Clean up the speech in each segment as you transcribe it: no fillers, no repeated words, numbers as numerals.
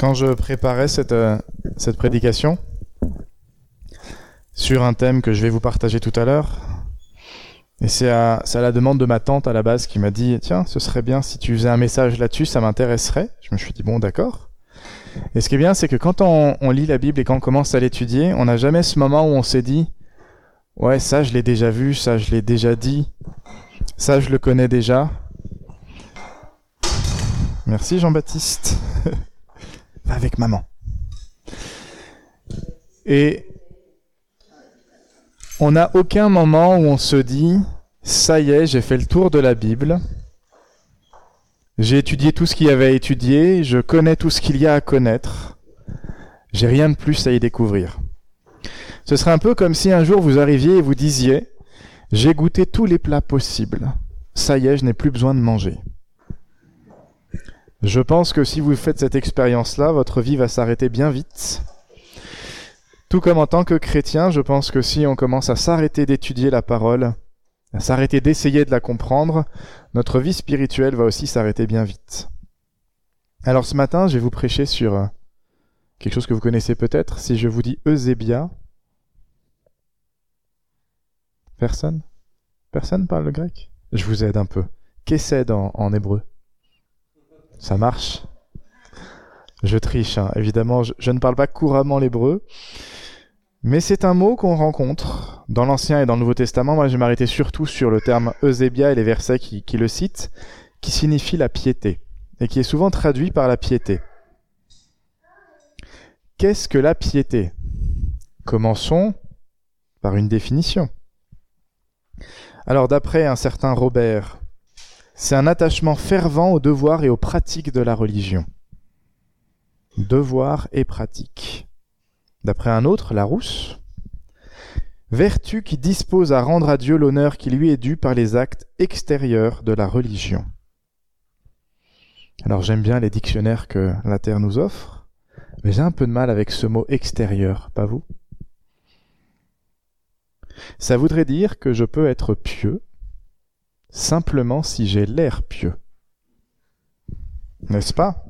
Quand je préparais cette prédication sur un thème que je vais vous partager tout à l'heure, et c'est à la demande de ma tante à la base qui m'a dit « Tiens, ce serait bien si tu faisais un message là-dessus, ça m'intéresserait. » Je me suis dit « Bon, d'accord. » Et ce qui est bien, c'est que quand on lit la Bible et quand on commence à l'étudier, on n'a jamais ce moment où on s'est dit « Ouais, ça je l'ai déjà vu, ça je l'ai déjà dit, ça je le connais déjà. » Merci Jean-Baptiste. Va avec maman. Et on n'a aucun moment où on se dit « Ça y est, j'ai fait le tour de la Bible. J'ai étudié tout ce qu'il y avait à étudier, je connais tout ce qu'il y a à connaître. J'ai rien de plus à y découvrir. » Ce serait un peu comme si un jour vous arriviez et vous disiez « J'ai goûté tous les plats possibles. Ça y est, je n'ai plus besoin de manger. » Je pense que si vous faites cette expérience-là, votre vie va s'arrêter bien vite. Tout comme en tant que chrétien, je pense que si on commence à s'arrêter d'étudier la parole, à s'arrêter d'essayer de la comprendre, notre vie spirituelle va aussi s'arrêter bien vite. Alors ce matin, je vais vous prêcher sur quelque chose que vous connaissez peut-être. Si je vous dis Eusébia, personne parle le grec? Je vous aide un peu. Qu'est-ce en hébreu? Ça marche? Je triche, hein. Évidemment, je ne parle pas couramment l'hébreu, mais c'est un mot qu'on rencontre dans l'Ancien et dans le Nouveau Testament. Moi, je vais m'arrêter surtout sur le terme Eusébia et les versets qui le citent, qui signifie la piété, et qui est souvent traduit par la piété. Qu'est-ce que la piété? Commençons par une définition. Alors, d'après un certain Robert, c'est un attachement fervent aux devoirs et aux pratiques de la religion. Devoirs et pratiques. D'après un autre, Larousse, vertu qui dispose à rendre à Dieu l'honneur qui lui est dû par les actes extérieurs de la religion. Alors j'aime bien les dictionnaires que la Terre nous offre, mais j'ai un peu de mal avec ce mot extérieur, pas vous? Ça voudrait dire que je peux être pieux simplement si j'ai l'air pieux. N'est-ce pas?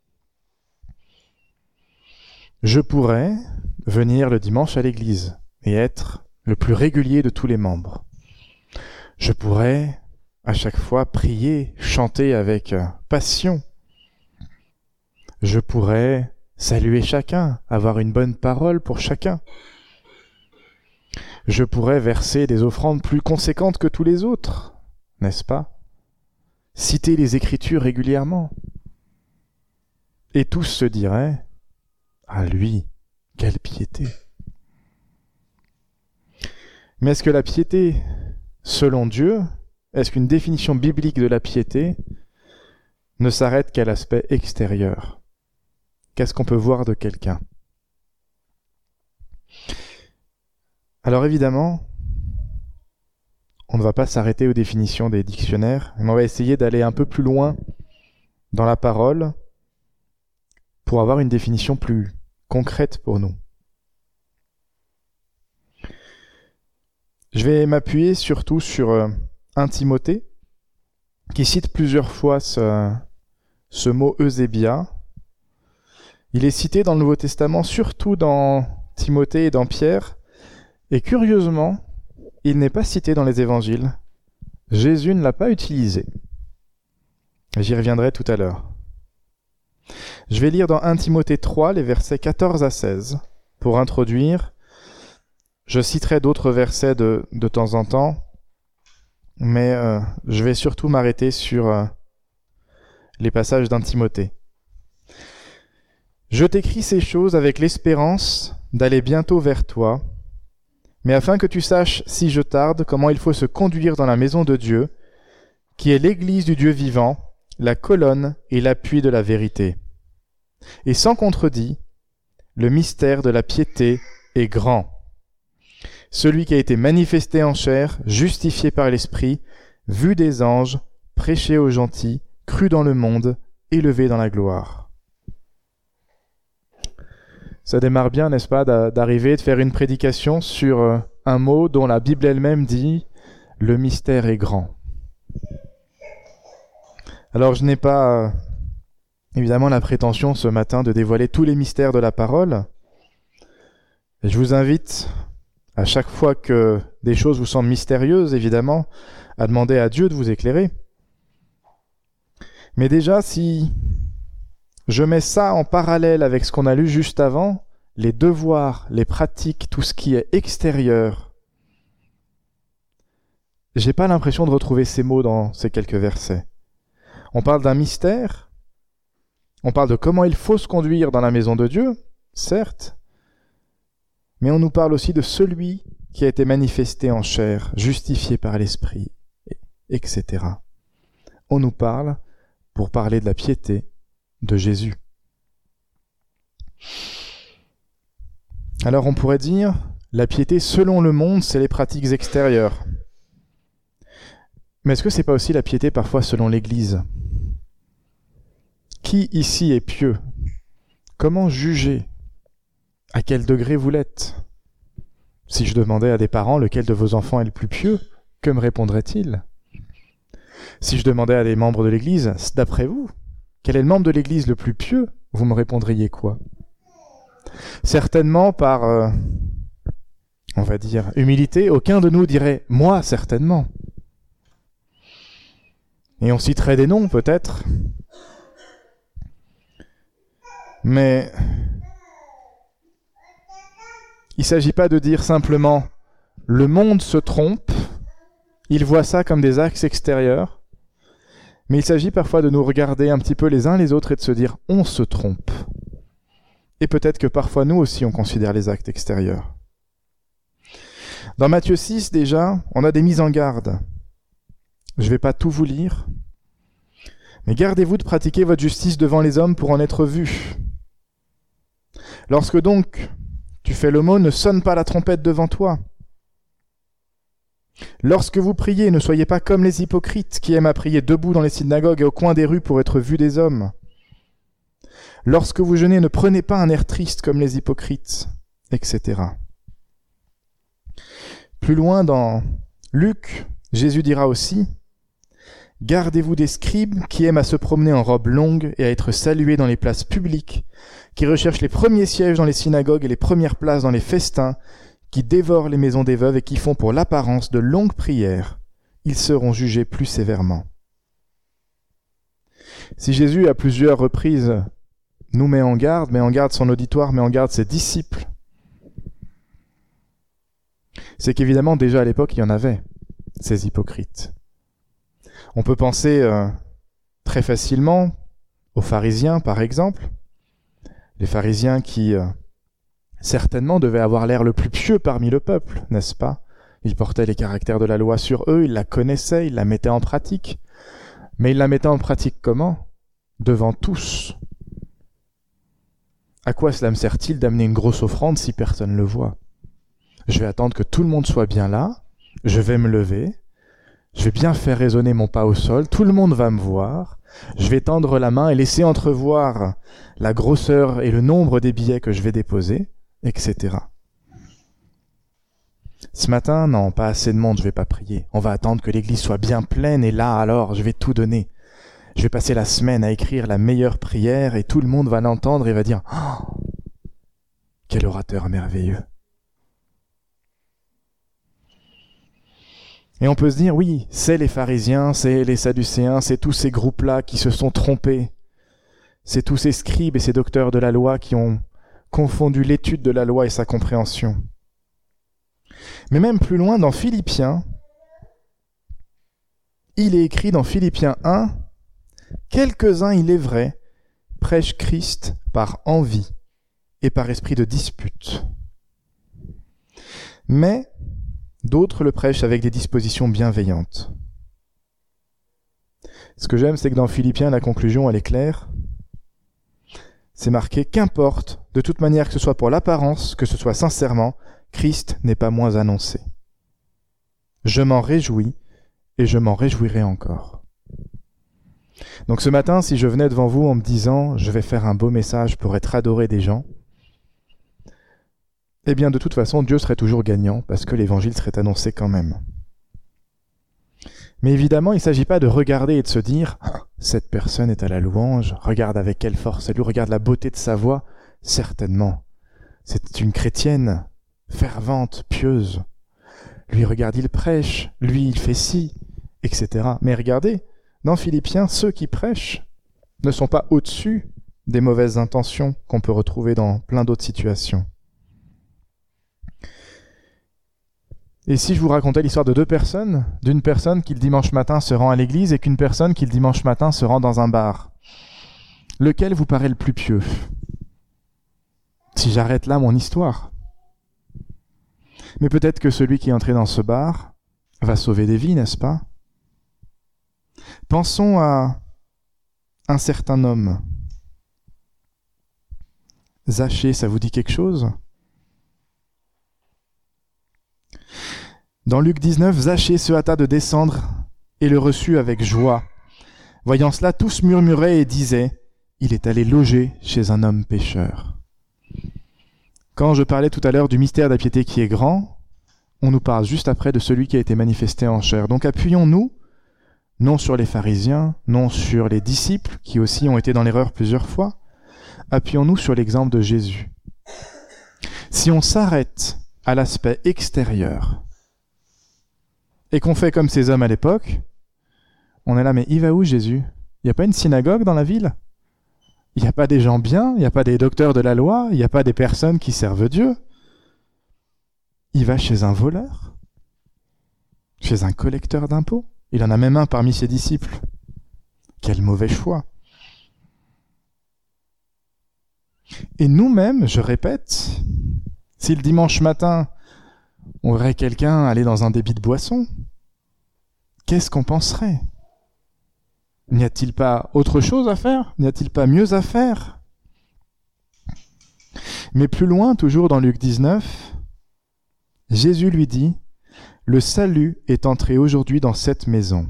Je pourrais venir le dimanche à l'église et être le plus régulier de tous les membres. Je pourrais à chaque fois prier, chanter avec passion. Je pourrais saluer chacun, avoir une bonne parole pour chacun. Je pourrais verser des offrandes plus conséquentes que tous les autres. N'est-ce pas? Citer les Écritures régulièrement. Et tous se diraient « Ah lui, quelle piété !» Mais est-ce que la piété, selon Dieu, est-ce qu'une définition biblique de la piété ne s'arrête qu'à l'aspect extérieur? Qu'est-ce qu'on peut voir de quelqu'un? Alors évidemment, on ne va pas s'arrêter aux définitions des dictionnaires, mais on va essayer d'aller un peu plus loin dans la parole pour avoir une définition plus concrète pour nous. Je vais m'appuyer surtout sur 1 Timothée, qui cite plusieurs fois ce mot Eusébia. Il est cité dans le Nouveau Testament, surtout dans Timothée et dans Pierre, et curieusement, il n'est pas cité dans les évangiles. Jésus ne l'a pas utilisé. J'y reviendrai tout à l'heure. Je vais lire dans 1 Timothée 3, les versets 14 à 16, pour introduire. Je citerai d'autres versets de temps en temps, mais je vais surtout m'arrêter sur les passages d'1 Timothée. « Je t'écris ces choses avec l'espérance d'aller bientôt vers toi, mais afin que tu saches, si je tarde, comment il faut se conduire dans la maison de Dieu, qui est l'église du Dieu vivant, la colonne et l'appui de la vérité. Et sans contredit, le mystère de la piété est grand. Celui qui a été manifesté en chair, justifié par l'Esprit, vu des anges, prêché aux gentils, cru dans le monde, élevé dans la gloire. » Ça démarre bien, n'est-ce pas, d'arriver, de faire une prédication sur un mot dont la Bible elle-même dit « le mystère est grand ». Alors je n'ai pas évidemment la prétention ce matin de dévoiler tous les mystères de la parole. Et je vous invite, à chaque fois que des choses vous semblent mystérieuses, évidemment, à demander à Dieu de vous éclairer. Mais déjà, si je mets ça en parallèle avec ce qu'on a lu juste avant, les devoirs, les pratiques, tout ce qui est extérieur, j'ai pas l'impression de retrouver ces mots dans ces quelques versets. On parle d'un mystère, on parle de comment il faut se conduire dans la maison de Dieu, certes, mais on nous parle aussi de celui qui a été manifesté en chair, justifié par l'Esprit, etc. On nous parle pour parler de la piété de Jésus. Alors on pourrait dire, la piété selon le monde, c'est les pratiques extérieures. Mais est-ce que c'est pas aussi la piété parfois selon l'Église ? Qui ici est pieux ? Comment juger ? À quel degré vous l'êtes ? Si je demandais à des parents lequel de vos enfants est le plus pieux, que me répondraient-ils ? Si je demandais à des membres de l'Église, d'après vous, quel est le membre de l'Église le plus pieux, vous me répondriez quoi ? Certainement par, on va dire, humilité, aucun de nous dirait « moi, certainement ». Et on citerait des noms, peut-être. Mais il ne s'agit pas de dire simplement « le monde se trompe », il voit ça comme des axes extérieurs, mais il s'agit parfois de nous regarder un petit peu les uns les autres et de se dire « on se trompe ». Et peut-être que parfois nous aussi on considère les actes extérieurs. Dans Matthieu 6 déjà, on a des mises en garde. Je ne vais pas tout vous lire, mais gardez-vous de pratiquer votre justice devant les hommes pour en être vu. Lorsque donc tu fais l'aumône, ne sonne pas la trompette devant toi. Lorsque vous priez, ne soyez pas comme les hypocrites qui aiment à prier debout dans les synagogues et au coin des rues pour être vus des hommes. Lorsque vous jeûnez, ne prenez pas un air triste comme les hypocrites, etc. Plus loin dans Luc, Jésus dira aussi « Gardez-vous des scribes qui aiment à se promener en robe longue et à être salués dans les places publiques, qui recherchent les premiers sièges dans les synagogues et les premières places dans les festins, qui dévorent les maisons des veuves et qui font pour l'apparence de longues prières. Ils seront jugés plus sévèrement. » Si Jésus, à plusieurs reprises, nous met en garde son auditoire, met en garde ses disciples, c'est qu'évidemment, déjà à l'époque, il y en avait, ces hypocrites. On peut penser très facilement aux pharisiens, par exemple. Les pharisiens qui, certainement, devaient avoir l'air le plus pieux parmi le peuple, n'est-ce pas ? Ils portaient les caractères de la loi sur eux, ils la connaissaient, ils la mettaient en pratique. Mais ils la mettaient en pratique comment ? Devant tous. À quoi cela me sert-il d'amener une grosse offrande si personne ne le voit ? Je vais attendre que tout le monde soit bien là, je vais me lever, je vais bien faire résonner mon pas au sol, tout le monde va me voir, je vais tendre la main et laisser entrevoir la grosseur et le nombre des billets que je vais déposer, etc. Ce matin, non, pas assez de monde, je vais pas prier. On va attendre que l'église soit bien pleine et là, alors, je vais tout donner. Je vais passer la semaine à écrire la meilleure prière et tout le monde va l'entendre et va dire « Oh, quel orateur merveilleux !» Et on peut se dire, oui, c'est les pharisiens, c'est les sadducéens, c'est tous ces groupes-là qui se sont trompés. C'est tous ces scribes et ces docteurs de la loi qui ont confondu l'étude de la loi et sa compréhension. Mais même plus loin, dans Philippiens, il est écrit dans Philippiens 1, « Quelques-uns, il est vrai, prêchent Christ par envie et par esprit de dispute. Mais d'autres le prêchent avec des dispositions bienveillantes. » Ce que j'aime, c'est que dans Philippiens, la conclusion, elle est claire. C'est marqué « Qu'importe, de toute manière que ce soit pour l'apparence, que ce soit sincèrement, Christ n'est pas moins annoncé. Je m'en réjouis et je m'en réjouirai encore. » Donc ce matin, si je venais devant vous en me disant « Je vais faire un beau message pour être adoré des gens », eh bien de toute façon, Dieu serait toujours gagnant parce que l'évangile serait annoncé quand même. Mais évidemment, il ne s'agit pas de regarder et de se dire « cette personne est à la louange, regarde avec quelle force elle lui, regarde la beauté de sa voix, certainement. C'est une chrétienne, fervente, pieuse. Lui, regarde, il prêche, lui, il fait ci, etc. Mais regardez, dans Philippiens, ceux qui prêchent ne sont pas au-dessus des mauvaises intentions qu'on peut retrouver dans plein d'autres situations. Et si je vous racontais l'histoire de deux personnes, d'une personne qui le dimanche matin se rend à l'église et qu'une personne qui le dimanche matin se rend dans un bar, lequel vous paraît le plus pieux? Si j'arrête là mon histoire. Mais peut-être que celui qui est entré dans ce bar va sauver des vies, n'est-ce pas? Pensons à un certain homme. Zachée, ça vous dit quelque chose? Dans Luc 19, Zachée se hâta de descendre et le reçut avec joie. Voyant cela, tous murmuraient et disaient « Il est allé loger chez un homme pécheur ». Quand je parlais tout à l'heure du mystère de la piété qui est grand, on nous parle juste après de celui qui a été manifesté en chair. Donc appuyons-nous, non sur les pharisiens, non sur les disciples, qui aussi ont été dans l'erreur plusieurs fois, appuyons-nous sur l'exemple de Jésus. Si on s'arrête à l'aspect extérieur, et qu'on fait comme ces hommes à l'époque, on est là, mais il va où Jésus? Il n'y a pas une synagogue dans la ville? Il n'y a pas des gens bien? Il n'y a pas des docteurs de la loi? Il n'y a pas des personnes qui servent Dieu? Il va chez un voleur? Chez un collecteur d'impôts? Il en a même un parmi ses disciples. Quel mauvais choix! Et nous-mêmes, je répète, si le dimanche matin, on verrait quelqu'un aller dans un débit de boisson, qu'est-ce qu'on penserait? N'y a-t-il pas autre chose à faire? N'y a-t-il pas mieux à faire? Mais plus loin, toujours dans Luc 19, Jésus lui dit « Le salut est entré aujourd'hui dans cette maison,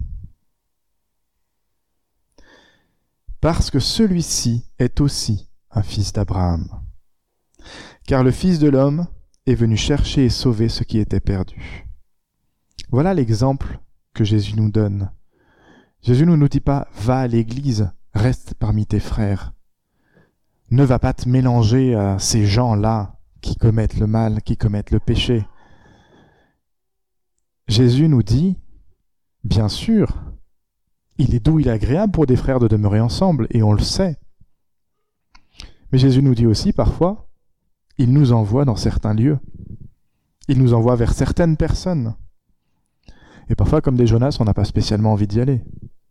parce que celui-ci est aussi un fils d'Abraham. Car le Fils de l'homme est venu chercher et sauver ce qui était perdu. » Voilà l'exemple que Jésus nous donne. Jésus ne nous dit pas « Va à l'église, reste parmi tes frères. Ne va pas te mélanger à ces gens-là qui commettent le mal, qui commettent le péché. » Jésus nous dit « Bien sûr, il est doux, il est agréable pour des frères de demeurer ensemble, et on le sait. » Mais Jésus nous dit aussi parfois, il nous envoie dans certains lieux. Il nous envoie vers certaines personnes. Et parfois, comme des Jonas, on n'a pas spécialement envie d'y aller.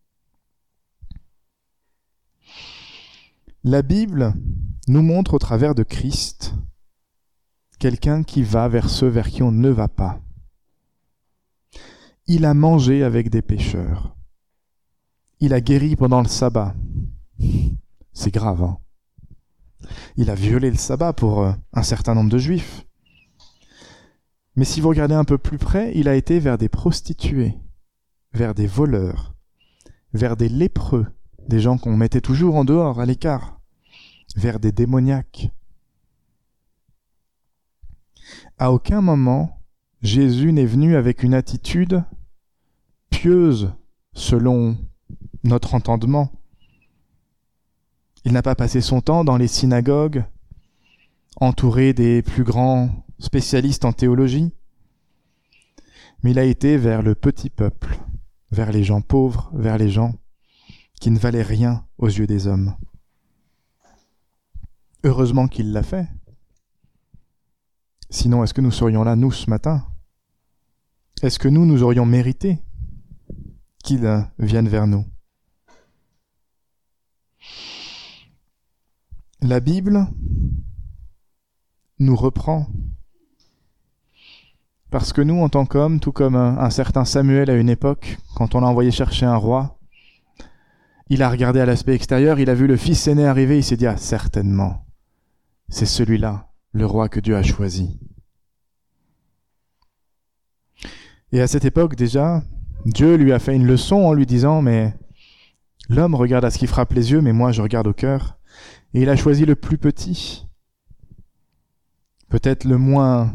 La Bible nous montre au travers de Christ quelqu'un qui va vers ceux vers qui on ne va pas. Il a mangé avec des pécheurs. Il a guéri pendant le sabbat. C'est grave, hein? Il a violé le sabbat pour un certain nombre de juifs. Mais si vous regardez un peu plus près, il a été vers des prostituées, vers des voleurs, vers des lépreux, des gens qu'on mettait toujours en dehors, à l'écart, vers des démoniaques. À aucun moment, Jésus n'est venu avec une attitude pieuse selon notre entendement. Il n'a pas passé son temps dans les synagogues, entouré des plus grands spécialistes en théologie, mais il a été vers le petit peuple, vers les gens pauvres, vers les gens qui ne valaient rien aux yeux des hommes. Heureusement qu'il l'a fait. Sinon, est-ce que nous serions là, nous, ce matin? Est-ce que nous aurions mérité qu'il vienne vers nous? La Bible nous reprend. Parce que nous, en tant qu'hommes, tout comme un certain Samuel à une époque, quand on l'a envoyé chercher un roi, il a regardé à l'aspect extérieur, il a vu le fils aîné arriver, il s'est dit « Ah, certainement, c'est celui-là, le roi que Dieu a choisi. » Et à cette époque déjà, Dieu lui a fait une leçon en lui disant « Mais l'homme regarde à ce qui frappe les yeux, mais moi je regarde au cœur. » Et il a choisi le plus petit, peut-être le moins,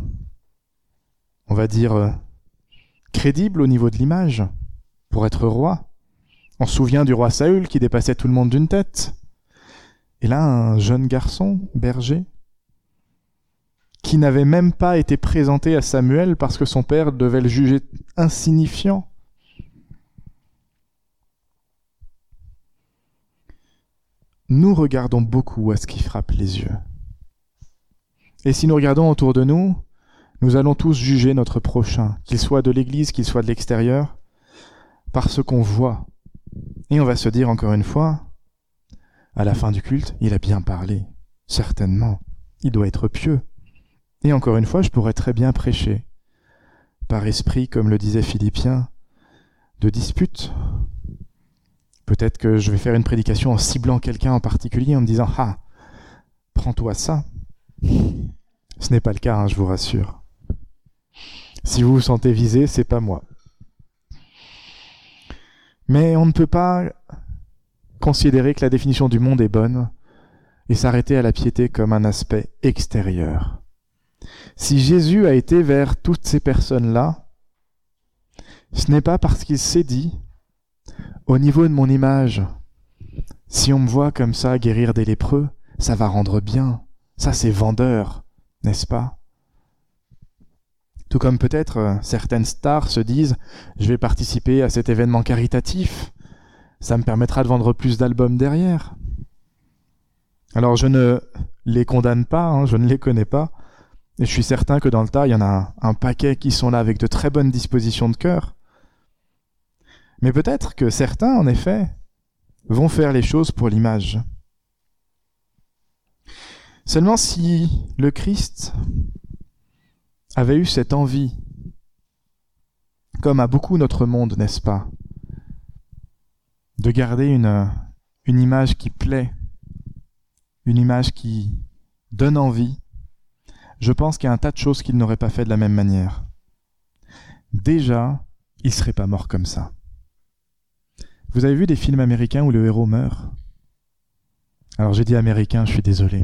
on va dire, crédible au niveau de l'image, pour être roi. On se souvient du roi Saül qui dépassait tout le monde d'une tête. Et là, un jeune garçon, berger, qui n'avait même pas été présenté à Samuel parce que son père devait le juger insignifiant. Nous regardons beaucoup à ce qui frappe les yeux. Et si nous regardons autour de nous, nous allons tous juger notre prochain, qu'il soit de l'Église, qu'il soit de l'extérieur, par ce qu'on voit. Et on va se dire encore une fois, à la fin du culte, il a bien parlé, certainement, il doit être pieux. Et encore une fois, je pourrais très bien prêcher, par esprit, comme le disait Philippiens, de dispute. Peut-être que je vais faire une prédication en ciblant quelqu'un en particulier, en me disant « Ah, prends-toi ça ». Ce n'est pas le cas, je vous rassure. Si vous vous sentez visé, c'est pas moi. Mais on ne peut pas considérer que la définition du monde est bonne et s'arrêter à la piété comme un aspect extérieur. Si Jésus a été vers toutes ces personnes-là, ce n'est pas parce qu'il s'est dit, au niveau de mon image, si on me voit comme ça guérir des lépreux, ça va rendre bien. Ça, c'est vendeur, n'est-ce pas? Tout comme peut-être certaines stars se disent « Je vais participer à cet événement caritatif, ça me permettra de vendre plus d'albums derrière. » Alors je ne les condamne pas, je ne les connais pas, et je suis certain que dans le tas, il y en a un paquet qui sont là avec de très bonnes dispositions de cœur. Mais peut-être que certains, en effet, vont faire les choses pour l'image. Seulement si le Christ avait eu cette envie, comme à beaucoup notre monde, n'est-ce pas, de garder une image qui plaît, une image qui donne envie, je pense qu'il y a un tas de choses qu'il n'aurait pas fait de la même manière. Déjà, il ne serait pas mort comme ça. Vous avez vu des films américains où le héros meurt? Alors j'ai dit américain, je suis désolé.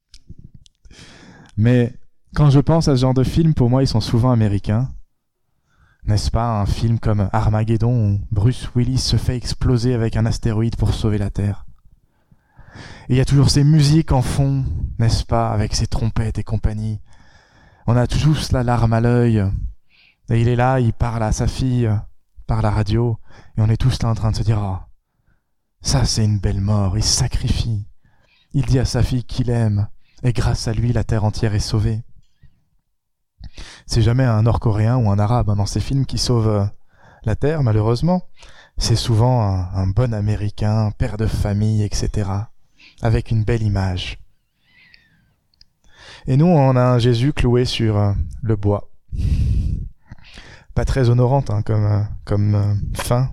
Mais quand je pense à ce genre de film, pour moi, ils sont souvent américains. N'est-ce pas un film comme Armageddon où Bruce Willis se fait exploser avec un astéroïde pour sauver la Terre? Et il y a toujours ces musiques en fond, n'est-ce pas, avec ces trompettes et compagnie. On a tous la larme à l'œil. Et il est là, il parle à sa fille par la radio. Et on est tous là en train de se dire « Ah, ça c'est une belle mort, il se sacrifie. Il dit à sa fille qu'il aime. Et grâce à lui, la terre entière est sauvée. » C'est jamais un Nord-Coréen ou un Arabe dans ces films qui sauve la terre, malheureusement. C'est souvent un bon Américain, père de famille, etc. Avec une belle image. Et nous, on a un Jésus cloué sur le bois. Pas très honorante comme fin.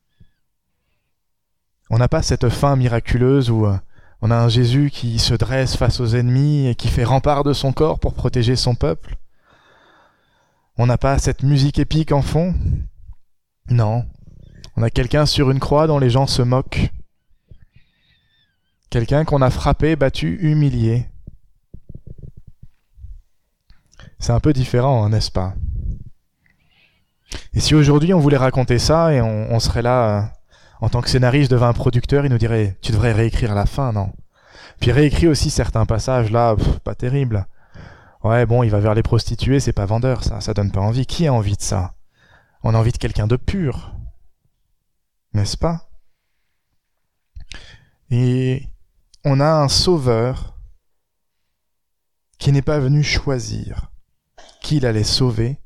On n'a pas cette fin miraculeuse où on a un Jésus qui se dresse face aux ennemis et qui fait rempart de son corps pour protéger son peuple. On n'a pas cette musique épique en fond. Non. On a quelqu'un sur une croix dont les gens se moquent. Quelqu'un qu'on a frappé, battu, humilié. C'est un peu différent, n'est-ce pas? Et si aujourd'hui on voulait raconter ça et on serait là, en tant que scénariste devant un producteur, il nous dirait « Tu devrais réécrire la fin, non ?» Puis réécrire aussi certains passages là, pas terribles. Ouais, bon, il va vers les prostituées, c'est pas vendeur, ça donne pas envie. Qui a envie de ça? On a envie de quelqu'un de pur. N'est-ce pas? Et on a un sauveur qui n'est pas venu choisir qui il allait sauver,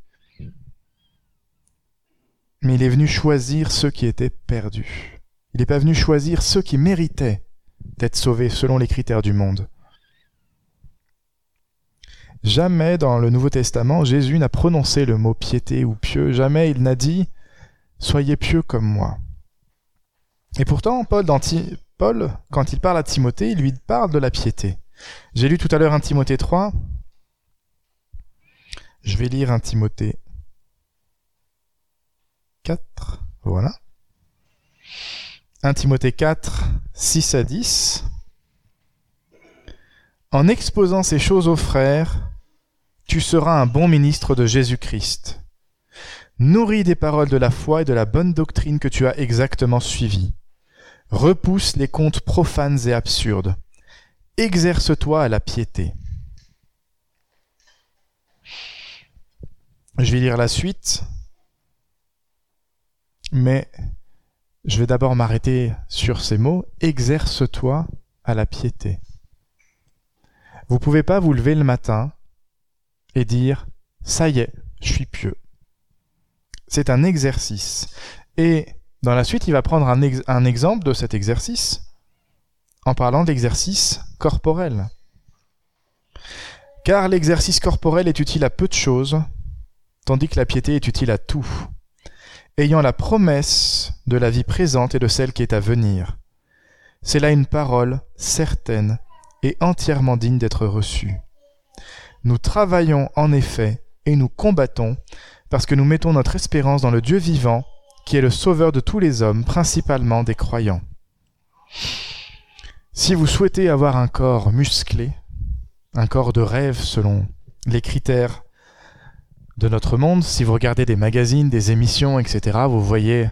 mais il est venu choisir ceux qui étaient perdus. Il n'est pas venu choisir ceux qui méritaient d'être sauvés selon les critères du monde. Jamais dans le Nouveau Testament, Jésus n'a prononcé le mot piété ou pieux. Jamais il n'a dit « Soyez pieux comme moi ». Et pourtant, Paul, quand il parle à Timothée, il lui parle de la piété. J'ai lu tout à l'heure 1 Timothée 3. Je vais lire 1 Timothée 4. Voilà. 1 Timothée 4, 6 à 10. En exposant ces choses aux frères, tu seras un bon ministre de Jésus-Christ, nourri des paroles de la foi et de la bonne doctrine que tu as exactement suivies. Repousse les contes profanes et absurdes. Exerce-toi à la piété. Je vais lire la suite, mais je vais d'abord m'arrêter sur ces mots. Exerce-toi à la piété. Vous ne pouvez pas vous lever le matin et dire « ça y est, je suis pieux ». C'est un exercice. Et dans la suite, il va prendre un exemple de cet exercice en parlant de l'exercice corporel. Car l'exercice corporel est utile à peu de choses, tandis que la piété est utile à tout, ayant la promesse de la vie présente et de celle qui est à venir. C'est là une parole certaine et entièrement digne d'être reçue. Nous travaillons en effet et nous combattons parce que nous mettons notre espérance dans le Dieu vivant, qui est le sauveur de tous les hommes, principalement des croyants. Si vous souhaitez avoir un corps musclé, un corps de rêve selon les critères de notre monde, si vous regardez des magazines, des émissions, etc., vous voyez...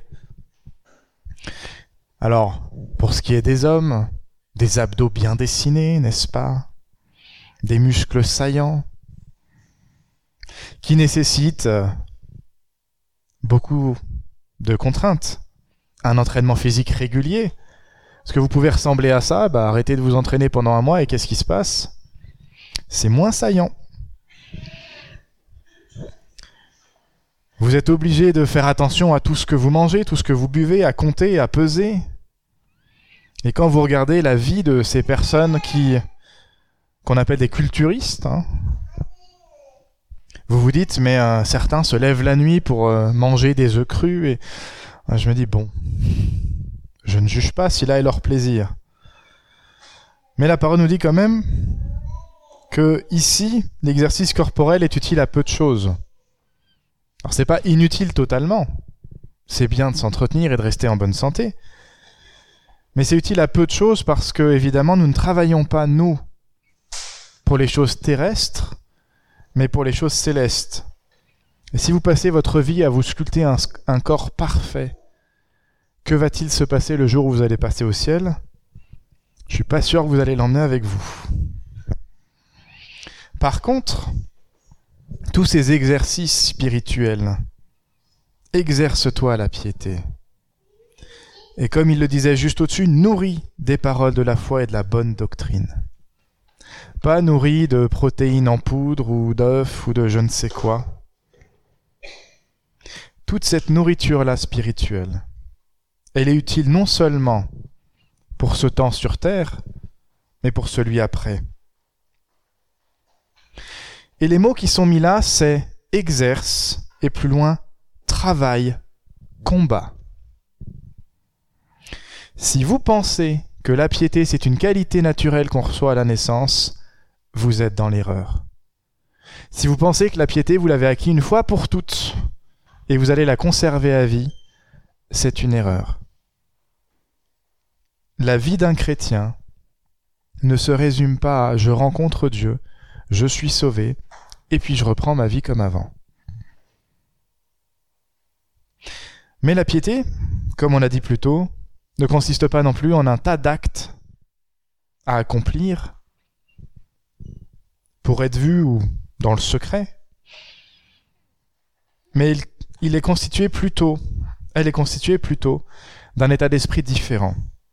Alors, pour ce qui est des hommes, des abdos bien dessinés, n'est-ce pas? Des muscles saillants, qui nécessitent beaucoup de contraintes, un entraînement physique régulier. Est-ce que vous pouvez ressembler à ça? Arrêtez de vous entraîner pendant un mois et qu'est-ce qui se passe? C'est moins saillant. Vous êtes obligé de faire attention à tout ce que vous mangez, tout ce que vous buvez, à compter, à peser. Et quand vous regardez la vie de ces personnes qu'on appelle des culturistes, vous vous dites, mais certains se lèvent la nuit pour manger des œufs crus, et je me dis, bon, je ne juge pas si là est leur plaisir. Mais la parole nous dit quand même que ici, l'exercice corporel est utile à peu de choses. Alors c'est pas inutile totalement, c'est bien de s'entretenir et de rester en bonne santé, mais c'est utile à peu de choses parce que, évidemment, nous ne travaillons pas, nous, pour les choses terrestres, mais pour les choses célestes. Et si vous passez votre vie à vous sculpter un corps parfait, que va-t-il se passer le jour où vous allez passer au ciel? Je suis pas sûr que vous allez l'emmener avec vous. Par contre, tous ces exercices spirituels, exerce-toi à la piété. Et comme il le disait juste au-dessus, nourris des paroles de la foi et de la bonne doctrine. Pas nourris de protéines en poudre ou d'œufs ou de je ne sais quoi. Toute cette nourriture-là spirituelle, elle est utile non seulement pour ce temps sur terre, mais pour celui après. Et les mots qui sont mis là, c'est exerce, et plus loin, travail, combat. Si vous pensez que la piété c'est une qualité naturelle qu'on reçoit à la naissance, vous êtes dans l'erreur. Si vous pensez que la piété vous l'avez acquis une fois pour toutes, et vous allez la conserver à vie, c'est une erreur. La vie d'un chrétien ne se résume pas à « je rencontre Dieu, je suis sauvé, et puis je reprends ma vie comme avant ». Mais la piété, comme on l'a dit plus tôt, ne consiste pas non plus en un tas d'actes à accomplir pour être vu ou dans le secret. Mais elle est constituée plutôt d'un état d'esprit différent.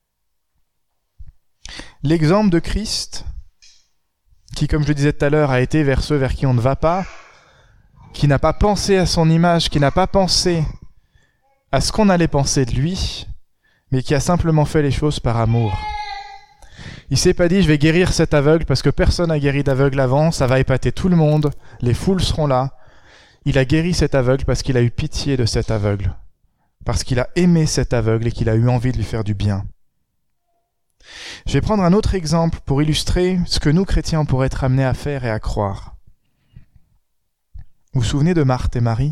L'exemple de Christ, qui, comme je le disais tout à l'heure, a été vers ceux vers qui on ne va pas, qui n'a pas pensé à son image, qui n'a pas pensé à ce qu'on allait penser de lui, mais qui a simplement fait les choses par amour. Il s'est pas dit « je vais guérir cet aveugle parce que personne n'a guéri d'aveugle avant, ça va épater tout le monde, les foules seront là ». Il a guéri cet aveugle parce qu'il a eu pitié de cet aveugle, parce qu'il a aimé cet aveugle et qu'il a eu envie de lui faire du bien. Je vais prendre un autre exemple pour illustrer ce que nous, chrétiens, on pourrait être amenés à faire et à croire. Vous vous souvenez de Marthe et Marie?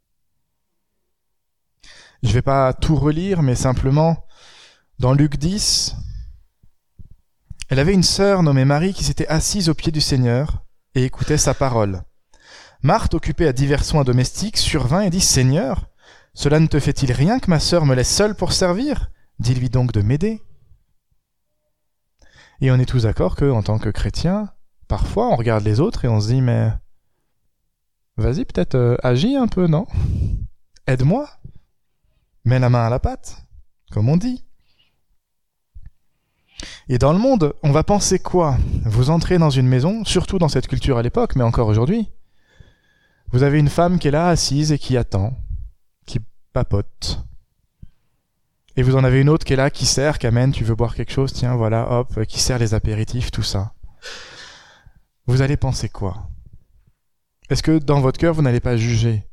Je ne vais pas tout relire, mais simplement, dans Luc 10, elle avait une sœur nommée Marie qui s'était assise aux pieds du Seigneur et écoutait sa parole. Marthe, occupée à divers soins domestiques, survint et dit « Seigneur, cela ne te fait-il rien que ma sœur me laisse seule pour servir? Dis-lui donc de m'aider. Et on est tous d'accord qu'en tant que chrétien, parfois on regarde les autres et on se dit mais vas-y peut-être agis un peu, non? Aide-moi. Mets la main à la pâte, comme on dit. Et dans le monde, on va penser quoi? Vous entrez dans une maison, surtout dans cette culture à l'époque, mais encore aujourd'hui. Vous avez une femme qui est là, assise et qui attend, qui papote. Et vous en avez une autre qui est là, qui sert, qui amène, tu veux boire quelque chose, tiens, voilà, hop, qui sert les apéritifs, tout ça. Vous allez penser quoi? Est-ce que dans votre cœur, vous n'allez pas juger?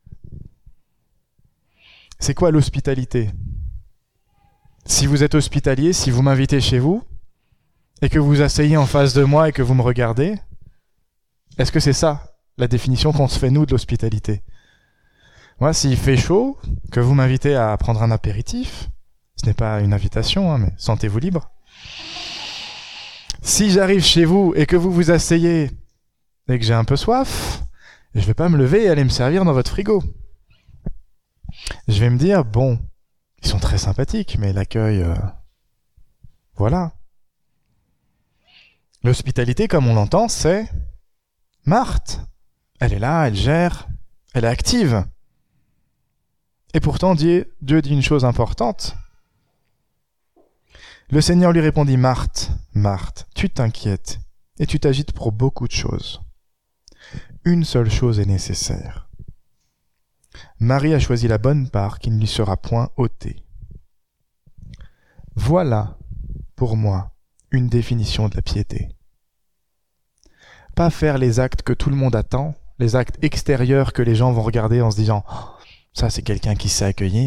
C'est quoi l'hospitalité? Si vous êtes hospitalier, si vous m'invitez chez vous, et que vous vous asseyez en face de moi et que vous me regardez, est-ce que c'est ça, la définition qu'on se fait nous de l'hospitalité? Moi, s'il fait chaud, que vous m'invitez à prendre un apéritif, ce n'est pas une invitation, hein, mais sentez-vous libre. Si j'arrive chez vous et que vous vous asseyez et que j'ai un peu soif, je ne vais pas me lever et aller me servir dans votre frigo. Je vais me dire, bon, ils sont très sympathiques, mais l'accueil, voilà. L'hospitalité, comme on l'entend, c'est Marthe. Elle est là, elle gère, elle est active. Et pourtant, Dieu dit une chose importante. Le Seigneur lui répondit, Marthe, Marthe, tu t'inquiètes et tu t'agites pour beaucoup de choses. Une seule chose est nécessaire. Marie a choisi la bonne part qui ne lui sera point ôtée. Voilà, pour moi, une définition de la piété. Pas faire les actes que tout le monde attend, les actes extérieurs que les gens vont regarder en se disant oh, « ça c'est quelqu'un qui sait accueillir »,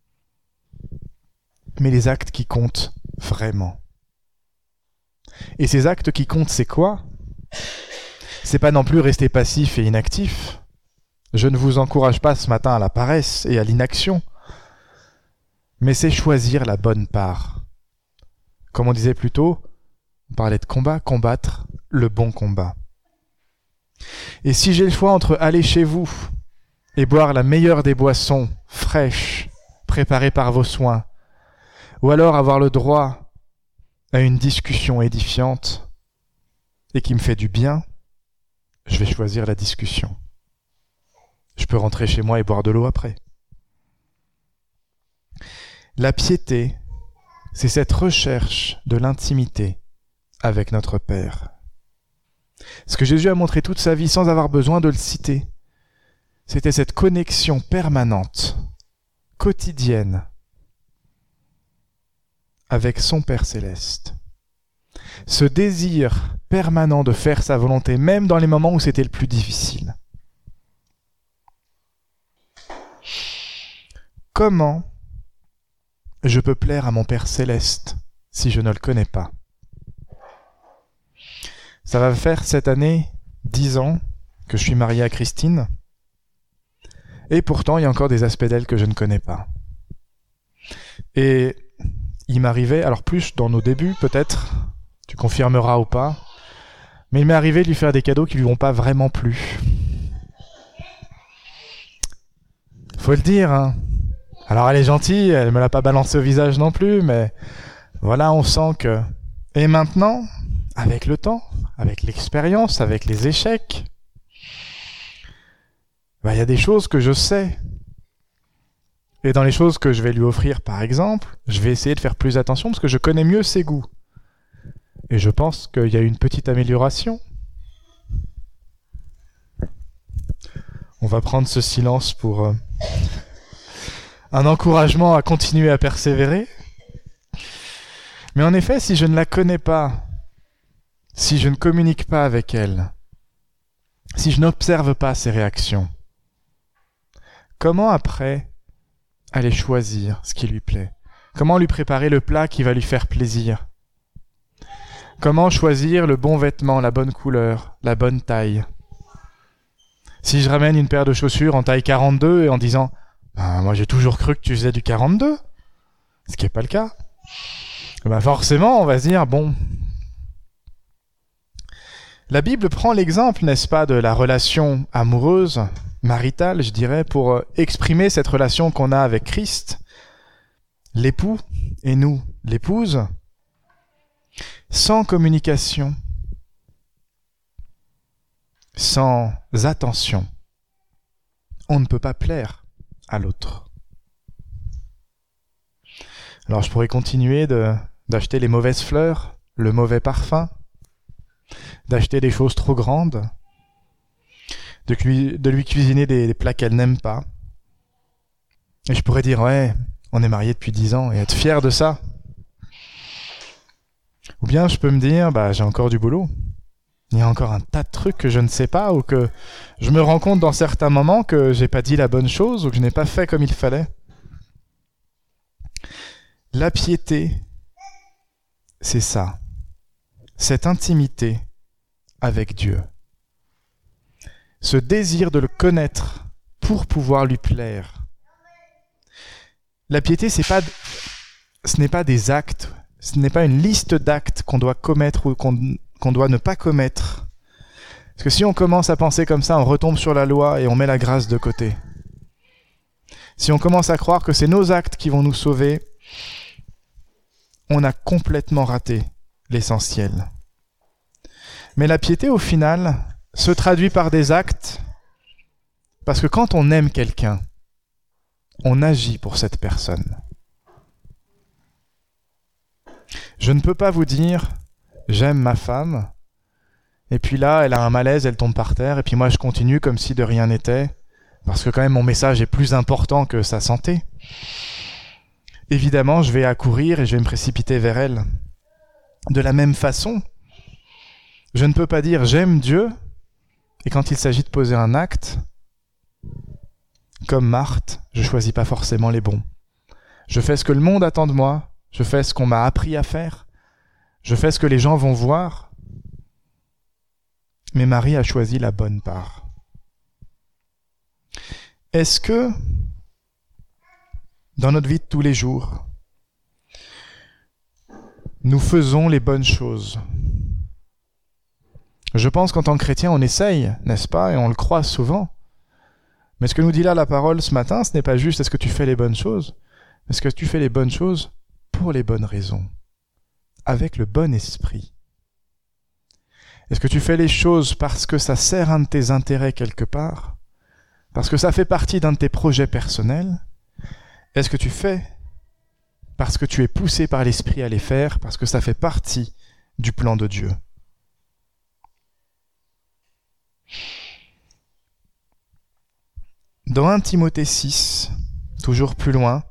mais les actes qui comptent vraiment. Et ces actes qui comptent, c'est quoi? C'est pas non plus rester passif et inactif. Je ne vous encourage pas ce matin à la paresse et à l'inaction, mais c'est choisir la bonne part. Comme on disait plus tôt, on parlait de combat, combattre le bon combat. Et si j'ai le choix entre aller chez vous et boire la meilleure des boissons, fraîches, préparées par vos soins, ou alors avoir le droit à une discussion édifiante et qui me fait du bien, je vais choisir la discussion. Je peux rentrer chez moi et boire de l'eau après. La piété, c'est cette recherche de l'intimité avec notre Père. Ce que Jésus a montré toute sa vie sans avoir besoin de le citer, c'était cette connexion permanente, quotidienne, avec son Père céleste. Ce désir permanent de faire sa volonté, même dans les moments où c'était le plus difficile. Comment je peux plaire à mon Père céleste si je ne le connais pas? Ça va faire cette année 10 ans que je suis marié à Christine, et pourtant il y a encore des aspects d'elle que je ne connais pas. Et il m'arrivait, alors plus dans nos débuts peut-être, tu confirmeras ou pas, mais il m'est arrivé de lui faire des cadeaux qui lui ont pas vraiment plu. Faut le dire, hein. Alors elle est gentille, elle me l'a pas balancé au visage non plus, mais voilà, on sent que... Et maintenant, avec le temps, avec l'expérience, avec les échecs, il y a des choses que je sais. Et dans les choses que je vais lui offrir, par exemple, je vais essayer de faire plus attention parce que je connais mieux ses goûts. Et je pense qu'il y a une petite amélioration. On va prendre ce silence pour un encouragement à continuer à persévérer. Mais en effet, si je ne la connais pas, si je ne communique pas avec elle, si je n'observe pas ses réactions, comment après aller choisir ce qui lui plaît? Comment lui préparer le plat qui va lui faire plaisir? Comment choisir le bon vêtement, la bonne couleur, la bonne taille? Si je ramène une paire de chaussures en taille 42 et en disant « moi j'ai toujours cru que tu faisais du 42 », ce qui n'est pas le cas, forcément on va se dire « bon ». La Bible prend l'exemple, n'est-ce pas, de la relation amoureuse, maritale, je dirais, pour exprimer cette relation qu'on a avec Christ l'époux et nous, l'épouse, sans communication, sans attention, on ne peut pas plaire à l'autre. Alors je pourrais continuer d'acheter les mauvaises fleurs, le mauvais parfum, d'acheter des choses trop grandes, de lui cuisiner des plats qu'elle n'aime pas. Et je pourrais dire, ouais, on est mariés depuis 10 ans, et être fier de ça. Ou bien je peux me dire, j'ai encore du boulot. Il y a encore un tas de trucs que je ne sais pas, ou que je me rends compte dans certains moments que j'ai pas dit la bonne chose, ou que je n'ai pas fait comme il fallait. La piété, c'est ça. Cette intimité avec Dieu. Ce désir de le connaître pour pouvoir lui plaire. La piété, ce n'est pas des actes, ce n'est pas une liste d'actes qu'on doit commettre ou qu'on doit ne pas commettre. Parce que si on commence à penser comme ça, on retombe sur la loi et on met la grâce de côté. Si on commence à croire que c'est nos actes qui vont nous sauver, on a complètement raté l'essentiel. Mais la piété, au final, se traduit par des actes, parce que quand on aime quelqu'un, on agit pour cette personne. Je ne peux pas vous dire « j'aime ma femme », et puis là, elle a un malaise, elle tombe par terre, et puis moi je continue comme si de rien n'était, parce que quand même mon message est plus important que sa santé. Évidemment, je vais accourir et je vais me précipiter vers elle. De la même façon, je ne peux pas dire « j'aime Dieu », et quand il s'agit de poser un acte, comme Marthe, je choisis pas forcément les bons. Je fais ce que le monde attend de moi, je fais ce qu'on m'a appris à faire, je fais ce que les gens vont voir, mais Marie a choisi la bonne part. Est-ce que, dans notre vie de tous les jours, nous faisons les bonnes choses ? Je pense qu'en tant que chrétien, on essaye, n'est-ce pas, et on le croit souvent. Mais ce que nous dit là la parole ce matin, ce n'est pas juste est-ce que tu fais les bonnes choses, mais est-ce que tu fais les bonnes choses pour les bonnes raisons, avec le bon esprit. Est-ce que tu fais les choses parce que ça sert un de tes intérêts quelque part, parce que ça fait partie d'un de tes projets personnels? Est-ce que tu fais parce que tu es poussé par l'esprit à les faire, parce que ça fait partie du plan de Dieu? Dans 1 Timothée 6, toujours plus loin,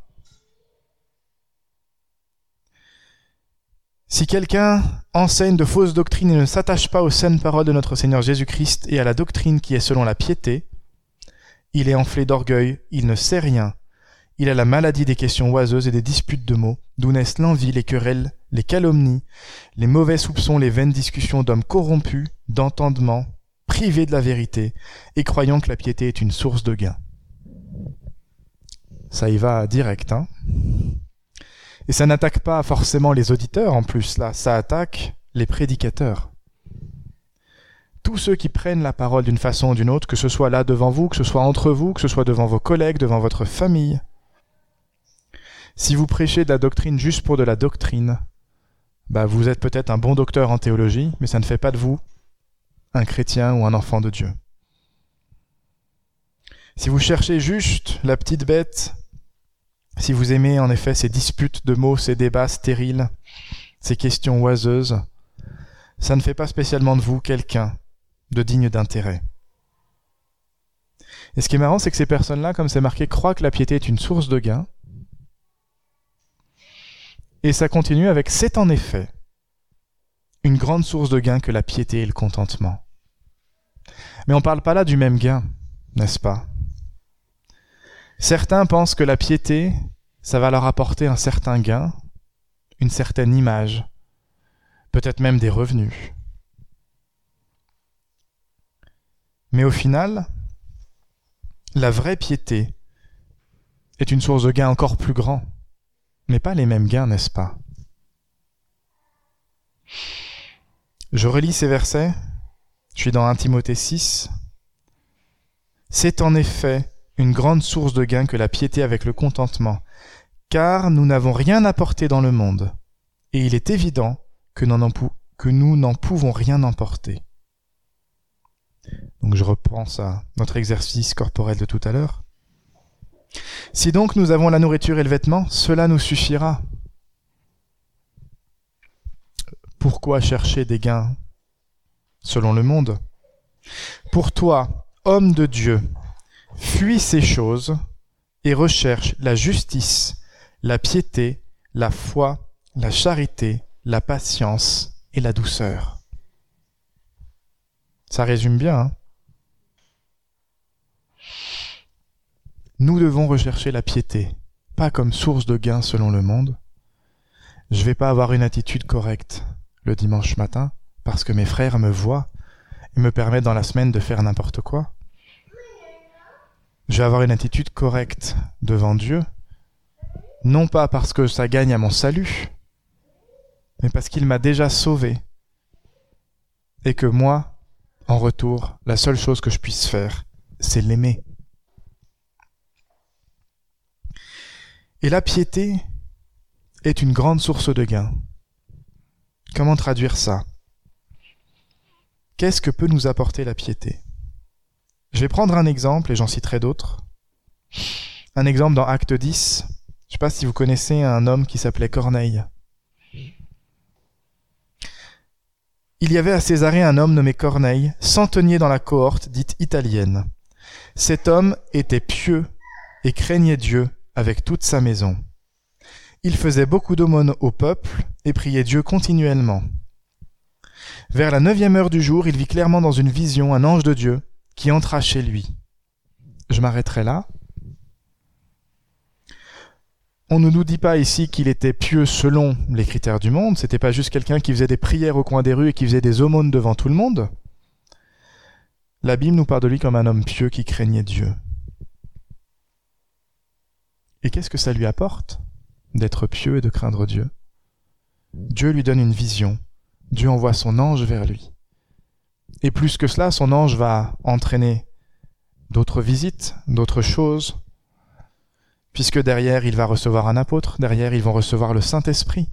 si quelqu'un enseigne de fausses doctrines et ne s'attache pas aux saines paroles de notre Seigneur Jésus-Christ et à la doctrine qui est selon la piété, il est enflé d'orgueil, il ne sait rien, il a la maladie des questions oiseuses et des disputes de mots, d'où naissent l'envie, les querelles, les calomnies, les mauvais soupçons, les vaines discussions d'hommes corrompus, d'entendement, privés de la vérité, et croyant que la piété est une source de gain. Ça y va direct, hein ? Et ça n'attaque pas forcément les auditeurs en plus, là, ça attaque les prédicateurs. Tous ceux qui prennent la parole d'une façon ou d'une autre, que ce soit là devant vous, que ce soit entre vous, que ce soit devant vos collègues, devant votre famille. Si vous prêchez de la doctrine juste pour de la doctrine, vous êtes peut-être un bon docteur en théologie, mais ça ne fait pas de vous un chrétien ou un enfant de Dieu. Si vous cherchez juste la petite bête, si vous aimez en effet ces disputes de mots, ces débats stériles, ces questions oiseuses, ça ne fait pas spécialement de vous quelqu'un de digne d'intérêt. Et ce qui est marrant, c'est que ces personnes-là, comme c'est marqué, croient que la piété est une source de gain. Et ça continue avec « c'est en effet une grande source de gain que la piété et le contentement ». Mais on ne parle pas là du même gain, n'est-ce pas ? Certains pensent que la piété, ça va leur apporter un certain gain, une certaine image, peut-être même des revenus. Mais au final, la vraie piété est une source de gain encore plus grand, mais pas les mêmes gains, n'est-ce pas ? Je relis ces versets, je suis dans 1 Timothée 6. C'est en effet une grande source de gain que la piété avec le contentement, car nous n'avons rien apporté dans le monde, et il est évident que nous n'en pouvons rien emporter. Donc je repense à notre exercice corporel de tout à l'heure. Si donc nous avons la nourriture et le vêtement, cela nous suffira. Pourquoi chercher des gains selon le monde? Pour toi, homme de Dieu, fuis ces choses et recherche la justice, la piété, la foi, la charité, la patience et la douceur. Ça résume bien, hein? Nous devons rechercher la piété, pas comme source de gain selon le monde. Je vais pas avoir une attitude correcte le dimanche matin parce que mes frères me voient et me permettent dans la semaine de faire n'importe quoi. Je vais avoir une attitude correcte devant Dieu, non pas parce que ça gagne à mon salut, mais parce qu'il m'a déjà sauvé et que moi, en retour, la seule chose que je puisse faire, c'est l'aimer. Et la piété est une grande source de gain. Comment traduire ça? Qu'est-ce que peut nous apporter la piété? Je vais prendre un exemple et j'en citerai d'autres. Un exemple dans Acte 10. Je ne sais pas si vous connaissez un homme qui s'appelait Corneille. Il y avait à Césarée un homme nommé Corneille, centenier dans la cohorte dite italienne. Cet homme était pieux et craignait Dieu avec toute sa maison. Il faisait beaucoup d'aumônes au peuple et priait Dieu continuellement. Vers la 9e heure du jour, il vit clairement dans une vision un ange de Dieu qui entra chez lui. Je m'arrêterai là. On ne nous dit pas ici qu'il était pieux selon les critères du monde. C'était pas juste quelqu'un qui faisait des prières au coin des rues et qui faisait des aumônes devant tout le monde. La Bible nous parle de lui comme un homme pieux qui craignait Dieu. Et qu'est-ce que ça lui apporte d'être pieux et de craindre Dieu? Dieu lui donne une vision. Dieu envoie son ange vers lui. Et plus que cela, son ange va entraîner d'autres visites, d'autres choses, puisque derrière, il va recevoir un apôtre, derrière, ils vont recevoir le Saint-Esprit.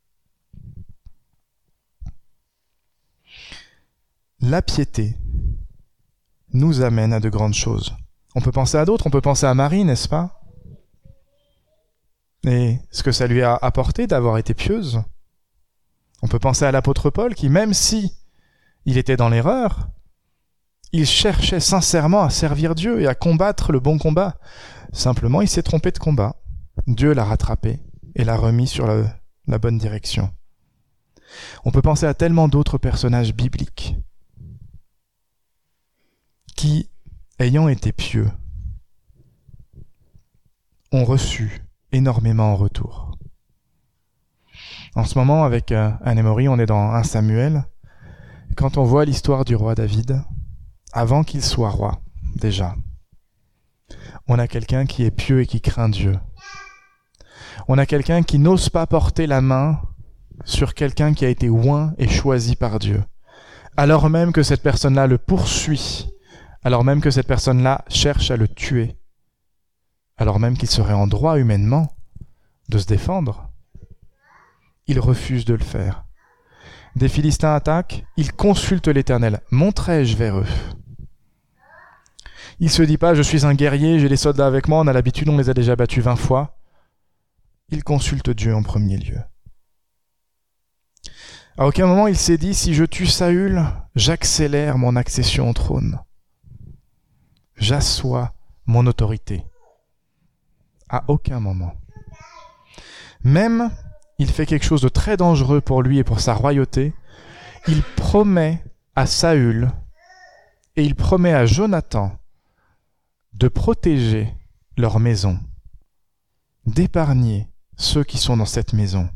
La piété nous amène à de grandes choses. On peut penser à d'autres, on peut penser à Marie, n'est-ce pas? Et ce que ça lui a apporté d'avoir été pieuse. On peut penser à l'apôtre Paul qui, même si il était dans l'erreur, il cherchait sincèrement à servir Dieu et à combattre le bon combat. Simplement, il s'est trompé de combat. Dieu l'a rattrapé et l'a remis sur la bonne direction. On peut penser à tellement d'autres personnages bibliques qui, ayant été pieux, ont reçu énormément en retour. En ce moment, avec Anne et Maury, on est dans 1 Samuel. Quand on voit l'histoire du roi David, avant qu'il soit roi, déjà, on a quelqu'un qui est pieux et qui craint Dieu. On a quelqu'un qui n'ose pas porter la main sur quelqu'un qui a été oint et choisi par Dieu, alors même que cette personne-là le poursuit, alors même que cette personne-là cherche à le tuer, alors même qu'il serait en droit humainement de se défendre. Il refuse de le faire. Des Philistins attaquent, il consulte l'Éternel. Monterai-je vers eux? Il se dit pas, je suis un guerrier, j'ai les soldats avec moi, on a l'habitude, on les a déjà battus 20 fois. Il consulte Dieu en premier lieu. À aucun moment il s'est dit, si je tue Saül, j'accélère mon accession au trône. J'assois mon autorité. À aucun moment. Même, il fait quelque chose de très dangereux pour lui et pour sa royauté. Il promet à Saül et il promet à Jonathan de protéger leur maison, d'épargner ceux qui sont dans cette maison.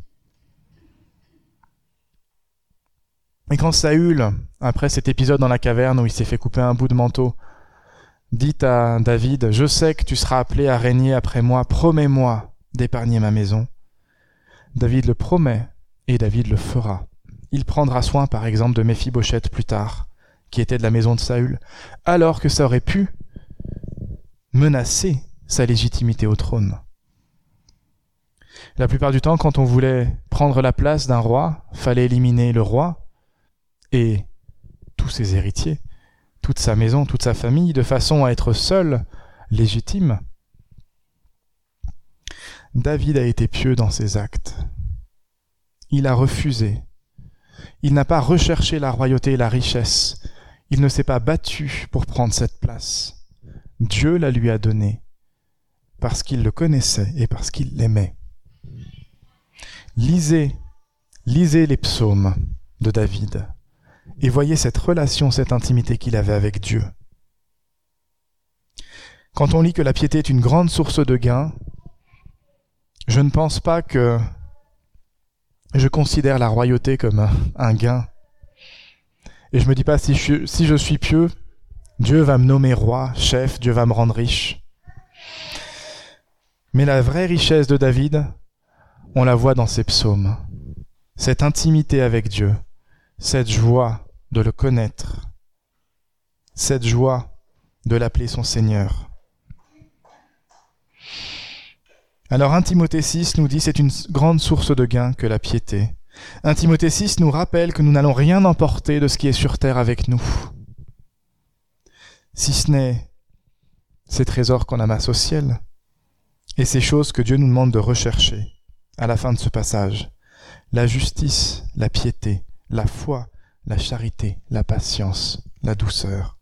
Et quand Saül, après cet épisode dans la caverne où il s'est fait couper un bout de manteau, dit à David, « Je sais que tu seras appelé à régner après moi, promets-moi d'épargner ma maison. » David le promet, et David le fera. Il prendra soin, par exemple, de Méphibosheth plus tard, qui était de la maison de Saül, alors que ça aurait pu menacer sa légitimité au trône. La plupart du temps, quand on voulait prendre la place d'un roi, fallait éliminer le roi et tous ses héritiers, toute sa maison, toute sa famille, de façon à être seul, légitime. David a été pieux dans ses actes. Il a refusé. Il n'a pas recherché la royauté et la richesse. Il ne s'est pas battu pour prendre cette place. Dieu la lui a donnée, parce qu'il le connaissait et parce qu'il l'aimait. Lisez les psaumes de David et voyez cette relation, cette intimité qu'il avait avec Dieu. Quand on lit que la piété est une grande source de gain, je ne pense pas que je considère la royauté comme un gain. Et je me dis pas, si je suis pieux, Dieu va me nommer roi, chef, Dieu va me rendre riche. Mais la vraie richesse de David, on la voit dans ses psaumes. Cette intimité avec Dieu, cette joie de le connaître, cette joie de l'appeler son Seigneur. Alors 1 Timothée 6 nous dit c'est une grande source de gain que la piété. 1 Timothée 6 nous rappelle que nous n'allons rien emporter de ce qui est sur terre avec nous, si ce n'est ces trésors qu'on amasse au ciel et ces choses que Dieu nous demande de rechercher à la fin de ce passage. La justice, la piété, la foi, la charité, la patience, la douceur.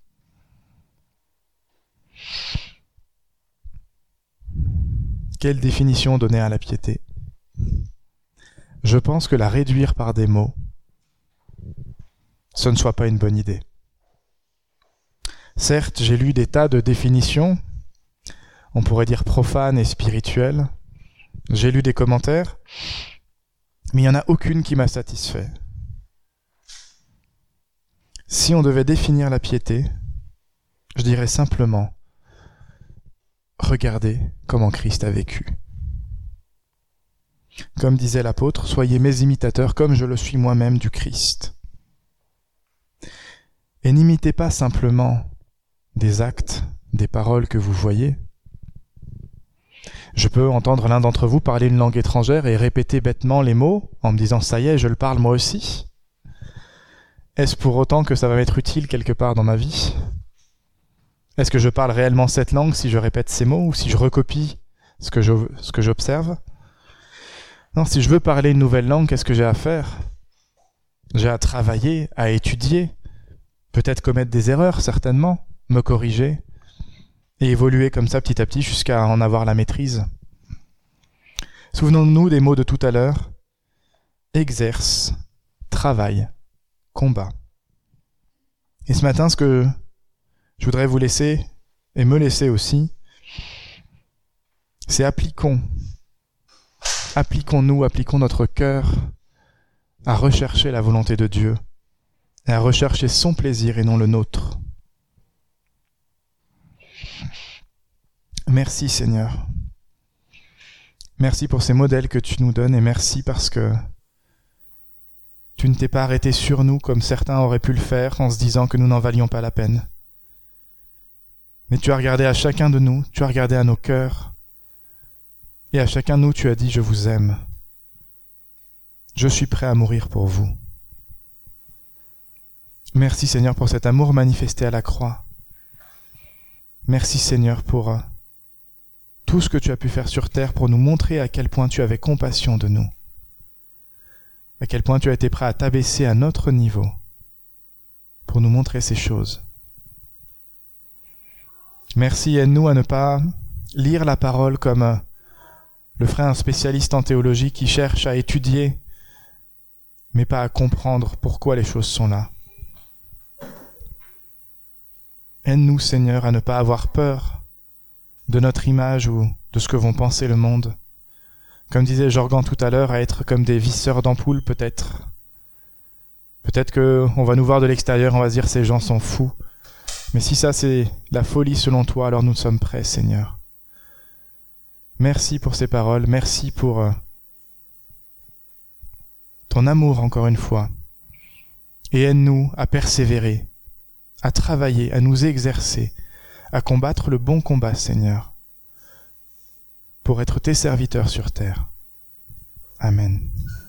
Quelle définition donner à la piété ? Je pense que la réduire par des mots, ce ne soit pas une bonne idée. Certes, j'ai lu des tas de définitions, on pourrait dire profanes et spirituelles. J'ai lu des commentaires, mais il n'y en a aucune qui m'a satisfait. Si on devait définir la piété, je dirais simplement regardez comment Christ a vécu. Comme disait l'apôtre, soyez mes imitateurs comme je le suis moi-même du Christ. Et n'imitez pas simplement des actes, des paroles que vous voyez. Je peux entendre l'un d'entre vous parler une langue étrangère et répéter bêtement les mots en me disant « ça y est, je le parle moi aussi ». Est-ce pour autant que ça va m'être utile quelque part dans ma vie ? Est-ce que je parle réellement cette langue si je répète ces mots ou si je recopie ce que j'observe ? Non, si je veux parler une nouvelle langue, qu'est-ce que j'ai à faire ? J'ai à travailler, à étudier, peut-être commettre des erreurs, certainement, me corriger, et évoluer comme ça petit à petit jusqu'à en avoir la maîtrise. Souvenons-nous des mots de tout à l'heure. Exerce, travaille, combat. Et ce matin, ce que je voudrais vous laisser, et me laisser aussi, c'est appliquons notre cœur à rechercher la volonté de Dieu, et à rechercher son plaisir et non le nôtre. Merci Seigneur. Merci pour ces modèles que tu nous donnes et merci parce que tu ne t'es pas arrêté sur nous comme certains auraient pu le faire en se disant que nous n'en valions pas la peine. Mais tu as regardé à chacun de nous, tu as regardé à nos cœurs et à chacun de nous tu as dit « Je vous aime. Je suis prêt à mourir pour vous. » Merci Seigneur pour cet amour manifesté à la croix. Merci Seigneur pour tout ce que tu as pu faire sur terre pour nous montrer à quel point tu avais compassion de nous, à quel point tu as été prêt à t'abaisser à notre niveau pour nous montrer ces choses. Merci, aide-nous à ne pas lire la parole comme le ferait un spécialiste en théologie qui cherche à étudier, mais pas à comprendre pourquoi les choses sont là. Aide-nous, Seigneur, à ne pas avoir peur de notre image ou de ce que vont penser le monde. Comme disait Jorgan tout à l'heure, à être comme des visseurs d'ampoules peut-être. Peut-être qu'on va nous voir de l'extérieur, on va se dire ces gens sont fous. Mais si ça c'est la folie selon toi, alors nous sommes prêts, Seigneur. Merci pour ces paroles, merci pour ton amour encore une fois. Et aide-nous à persévérer, à travailler, à nous exercer, à combattre le bon combat, Seigneur, pour être tes serviteurs sur terre. Amen.